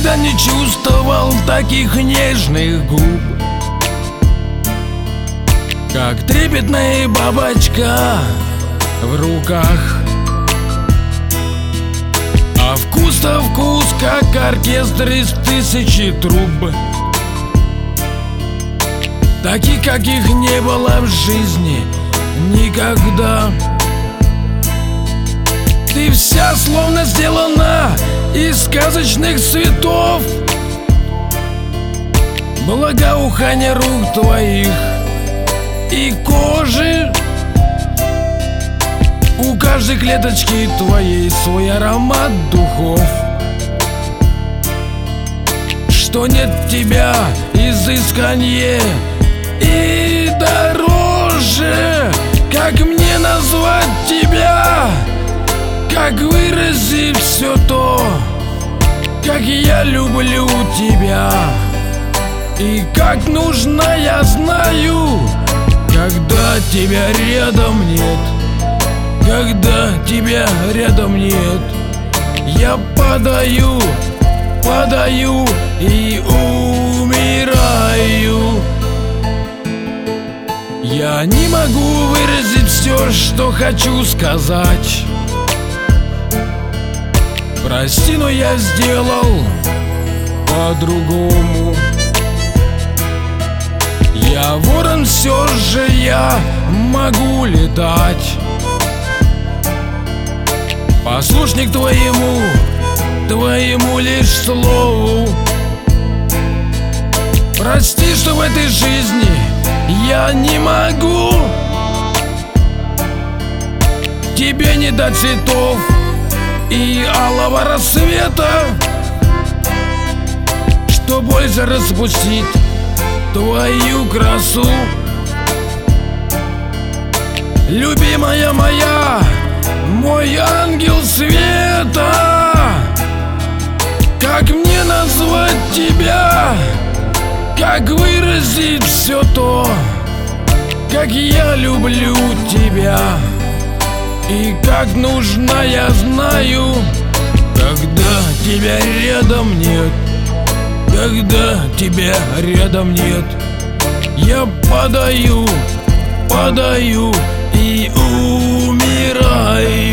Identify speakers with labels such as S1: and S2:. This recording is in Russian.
S1: никогда не чувствовал таких нежных губ, как трепетная бабочка в руках. А вкус-то вкус, как оркестр из 1000 труб, таких, каких не было в жизни никогда. Ты вся словно сделана из сказочных цветов, благоухание рук твоих и кожи. У каждой клеточки твоей свой аромат духов. Что нет тебя изысканье и дороже. Как мне назвать тебя? Как выразить все то, как я люблю тебя? И как нужно, я знаю, когда тебя рядом нет. Когда тебя рядом нет, я падаю и умираю. Я не могу выразить все, что хочу сказать. Прости, но я сделал по-другому. Я ворон, все же я могу летать. Послушник твоему лишь слову. Прости, что в этой жизни я не могу тебе не дать цветов и алого рассвета, что больше распустить твою красу. Любимая моя, мой ангел света, как мне назвать тебя? Как выразить все то, как я люблю тебя? И как нужно, я знаю, когда тебя рядом нет. Когда тебя рядом нет, я падаю и умираю.